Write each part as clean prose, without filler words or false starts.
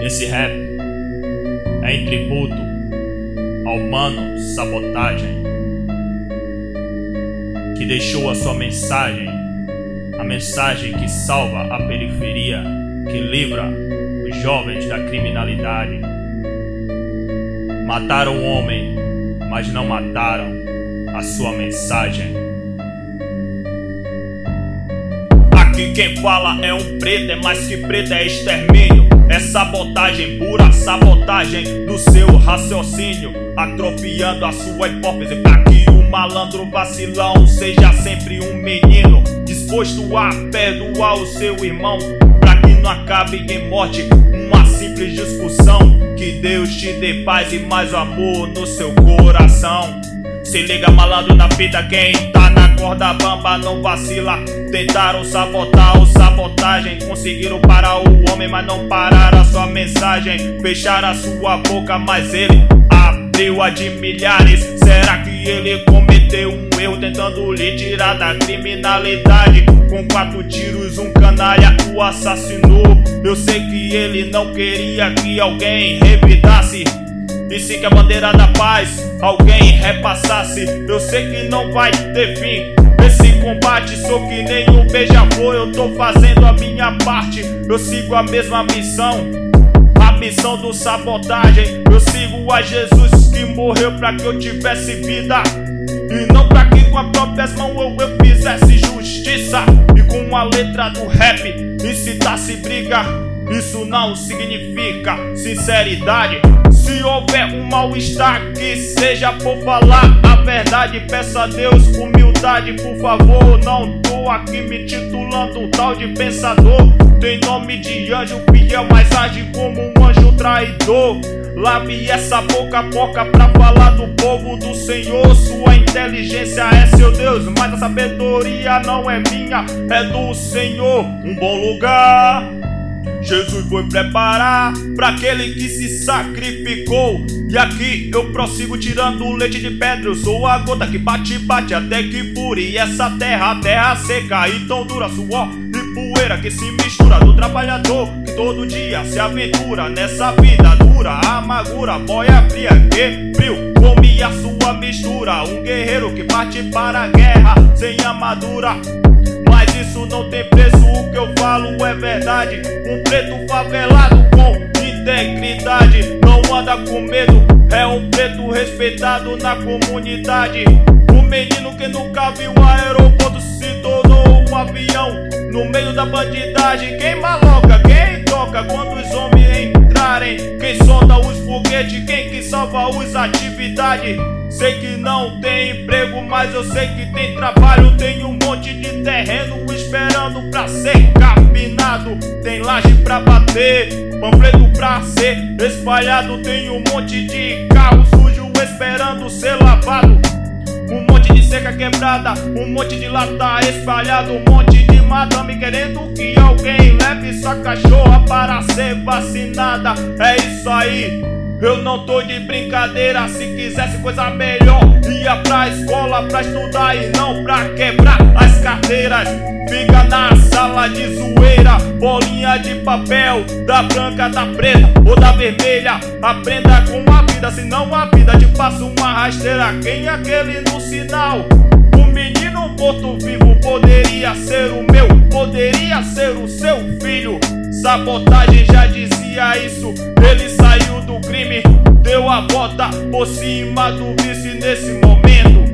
Esse rap é em tributo ao Mano Sabotagem, que deixou a sua mensagem, a mensagem que salva a periferia, que livra os jovens da criminalidade. Mataram o homem, mas não mataram a sua mensagem. Aqui quem fala é um preto, é mais que preto, é extermínio. É sabotagem, pura sabotagem do seu raciocínio, atrofiando a sua hipótese pra que o malandro vacilão seja sempre um menino, disposto a perdoar o seu irmão, pra que não acabe em morte uma simples discussão. Que Deus te dê paz e mais amor no seu coração. Se liga, malandro, na fita, quem tá na corda bamba não vacila. Tentaram sabotar o sabotagem, conseguiram parar o homem, mas não pararam a sua mensagem. Fecharam a sua boca, mas ele abriu a de milhares. Será que ele cometeu um erro tentando lhe tirar da criminalidade? Com 4 tiros um canalha o assassinou. Eu sei que ele não queria que alguém revidasse, e sim que a bandeira da paz alguém repassasse. Eu sei que não vai ter fim esse combate, sou que nem um beija-flor, eu tô fazendo a minha parte. Eu sigo a mesma missão, a missão do sabotagem. Eu sigo a Jesus que morreu pra que eu tivesse vida, e não pra que com as próprias mãos eu fizesse justiça. E com a letra do rap incitasse briga, isso não significa sinceridade. Se houver um mal-estar, que seja por falar a verdade. Peço a Deus humildade, por favor. Não tô aqui me titulando um tal de pensador. Tem nome de anjo fiel, mas age como um anjo traidor. Lave essa boca porca pra falar do povo do Senhor. Sua inteligência é seu Deus, mas a sabedoria não é minha, é do Senhor. Um bom lugar Jesus foi preparar pra aquele que se sacrificou. E aqui eu prossigo tirando leite de pedra. Eu sou a gota que bate, bate até que fure. E essa terra, terra seca e tão dura, suor e poeira que se mistura do trabalhador que todo dia se aventura nessa vida dura. Amargura, boia fria, que frio come a sua mistura. Um guerreiro que parte para a guerra sem armadura, mas isso não tem preço, o que eu falo é verdade. Um preto favelado com integridade não anda com medo, é um preto respeitado na comunidade. Um menino que nunca viu o aeroporto se tornou um avião no meio da bandidagem. Quem maloca, quem toca quando os homens entrarem? Quem solta os foguetes, quem que salva os atividades? Sei que não tem emprego, mas eu sei que tem trabalho. Tem um monte de terreno esperando pra ser capinado. Tem laje pra bater, panfleto pra ser espalhado. Tem um monte de carro sujo esperando ser lavado. Um monte de cerca quebrada, um monte de lata espalhado. Um monte de madame querendo que alguém leve sua cachorra para ser vacinada. É isso aí, eu não tô de brincadeira. Se quisesse coisa melhor, ia pra escola pra estudar e não pra quebrar as carteiras. Fica na sala de zoeira, bolinha de papel, da branca, da preta ou da vermelha. Aprenda com a vida, senão a vida te passa uma rasteira. Quem é aquele no sinal? O menino morto vivo poderia ser o meu, poderia ser o seu filho. Sabotagem já dizia isso, ele saiu do crime, deu a volta por cima do vice nesse momento.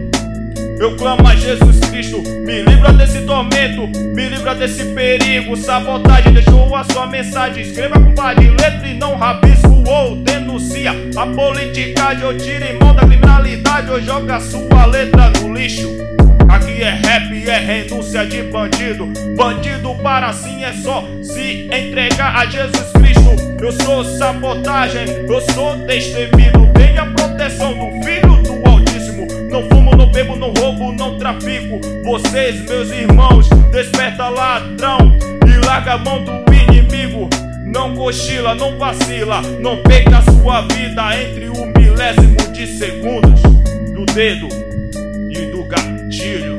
Eu clamo a Jesus Cristo, me livra desse tormento, me livra desse perigo. Sabotagem deixou a sua mensagem, escreva com par de letra e não rabisco ou denuncia a politicagem, ou tira em mão da criminalidade, ou joga sua letra no lixo. Aqui é rap, é renúncia de bandido. Bandido para sim é só se entregar a Jesus Cristo. Eu sou sabotagem, eu sou destemido. Tenho a proteção do Filho do Altíssimo. Não fumo, não bebo, não roubo, não trafico. Vocês, meus irmãos, desperta ladrão e larga a mão do inimigo. Não cochila, não vacila, não perca a sua vida entre o milésimo de segundos do dedo e do gatilho.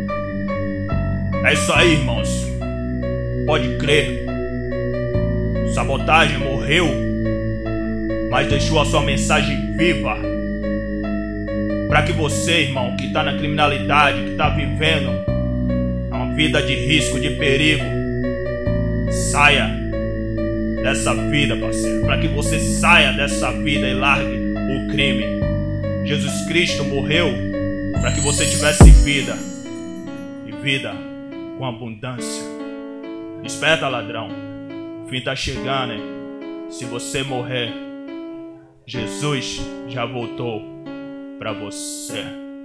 É isso aí, irmãos. Pode crer. Sabotagem morreu, mas deixou a sua mensagem viva. Para que você, irmão, que está na criminalidade, que está vivendo uma vida de risco, de perigo, saia dessa vida, parceiro. Para que você saia dessa vida e largue o crime. Jesus Cristo morreu para que você tivesse vida, e vida com abundância. Desperta, ladrão, o fim está chegando, hein? Se você morrer, Jesus já voltou para você.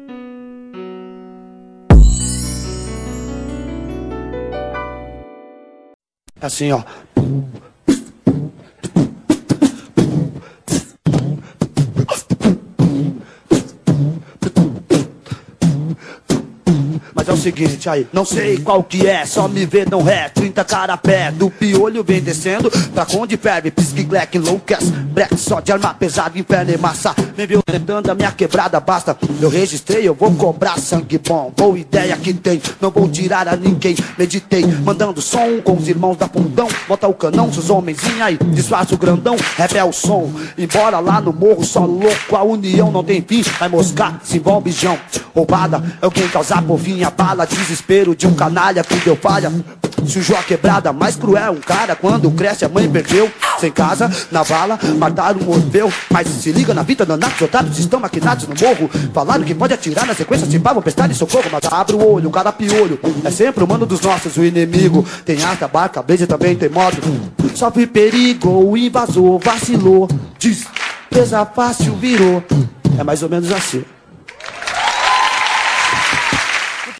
Assim, ó. Mas é o seguinte aí, não sei qual que é, só me vê não ré, 30 carapé, do piolho vem descendo, pra onde ferve, pisque, black, loucas, black, só de arma pesada, inferno e massa, vem violentando a minha quebrada, basta, eu registrei, eu vou cobrar sangue bom, boa ideia que tem, não vou tirar a ninguém, meditei, mandando som com os irmãos da Fundão, bota o canão, os homenzinhos aí, disfarça o grandão, rebel o som, embora lá no morro, só louco, a união não tem fim, vai moscar, se envolve jão, roubada, é alguém causar por fim, a bala, desespero de um canalha que deu falha, sujou a quebrada, mais cruel, um cara quando cresce a mãe perdeu, sem casa, na vala, mataram um Orfeu, mas se liga na vida, danados, otários estão maquinados no morro, falaram que pode atirar na sequência, se pá, vão prestar de socorro, mas abre o olho, um cara piolho, é sempre o mano dos nossos, o inimigo, tem arca, barca, blaze também tem moto, sofre perigo, o invasor vacilou, despesa fácil virou, é mais ou menos assim.